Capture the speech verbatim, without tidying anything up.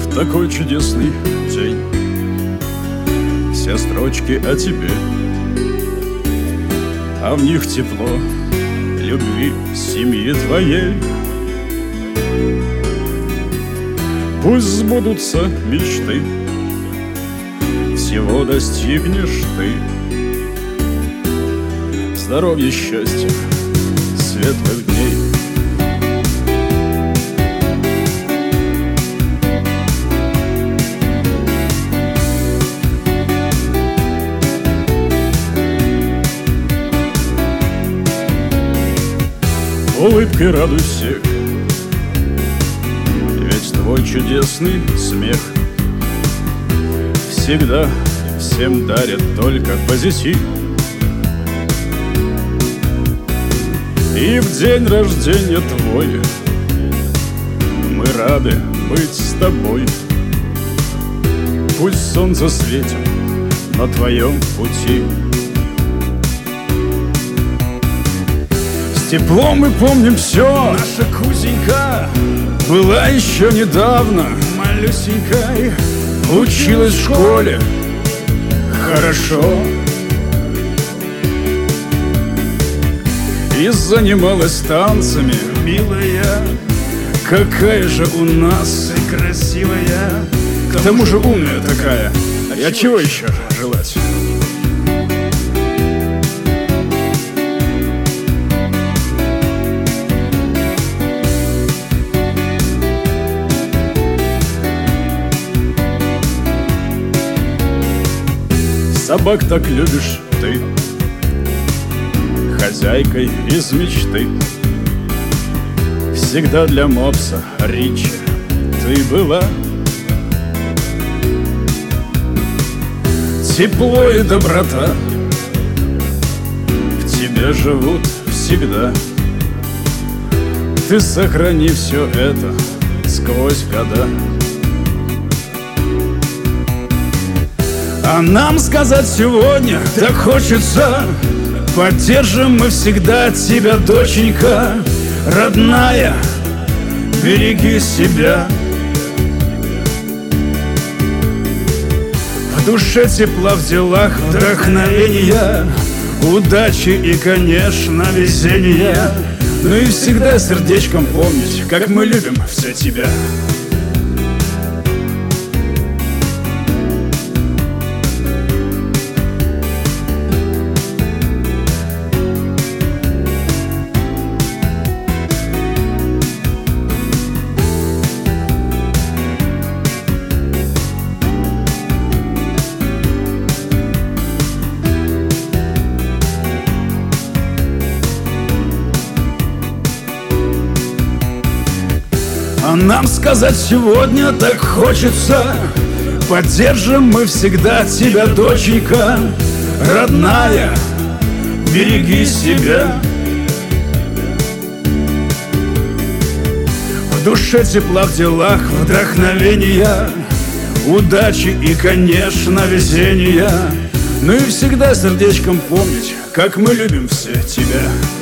В такой чудесный день все строчки о тебе, а в них тепло любви семьи твоей. Пусть сбудутся мечты, всего достигнешь ты. Здоровья, счастья, светлых дней. Улыбкой радуй всех, ведь твой чудесный смех всегда всем дарит только позитив. И в день рождения твой мы рады быть с тобой. Пусть солнце светит на твоем пути. С теплом мы помним все. Наша Кузенька была еще недавно малюсенькой, училась в школе хорошо и занималась танцами. Милая, какая же у нас ты красивая, к тому же умная такая. А чего еще желать? Собак так любишь ты, хозяйкой из мечты. Всегда для мопса Ричи ты была. Тепло и доброта в тебе живут всегда. Ты сохрани все это сквозь года. А нам сказать сегодня так хочется: поддержим мы всегда тебя, доченька родная, береги себя. В душе тепла, в делах вдохновения, удачи и, конечно, везения. Ну и всегда сердечком помнить, как мы любим все тебя. А нам сказать сегодня так хочется: поддержим мы всегда тебя, доченька родная, береги себя. В душе тепла, в делах вдохновения, удачи и, конечно, везения. Ну и всегда сердечком помнить, как мы любим все тебя.